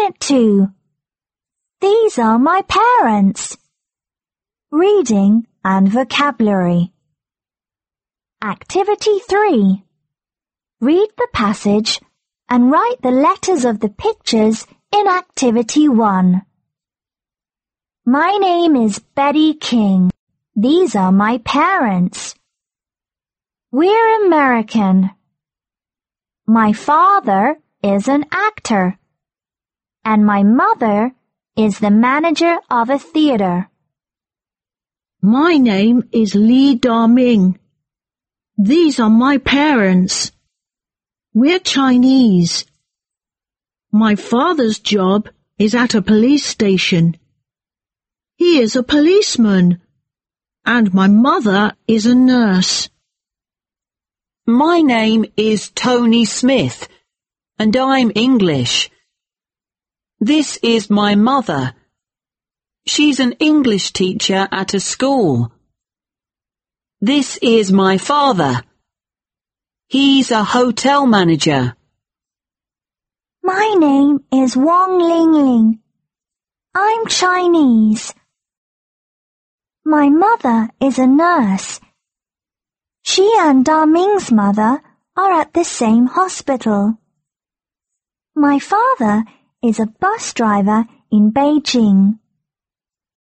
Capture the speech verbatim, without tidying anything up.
Unit two. These are my parents. Reading and vocabulary. Activity three. Read the passage and write the letters of the pictures in Activity one. My name is Betty King. These are my parents. We're American. My father is an actor, and my mother is the manager of a theater. My name is Lee Da-Ming. These are my parents. We're Chinese. My father's job is at a police station. He is a policeman, and my mother is a nurse. My name is Tony Smith, and I'm English. This is my mother. She's an English teacher at a school. This is my father. He's a hotel manager. My name is Wong Ling Ling. I'm Chinese. My mother is a nurse. She and Da-Ming's mother are at the same hospital. My father is a bus driver in Beijing.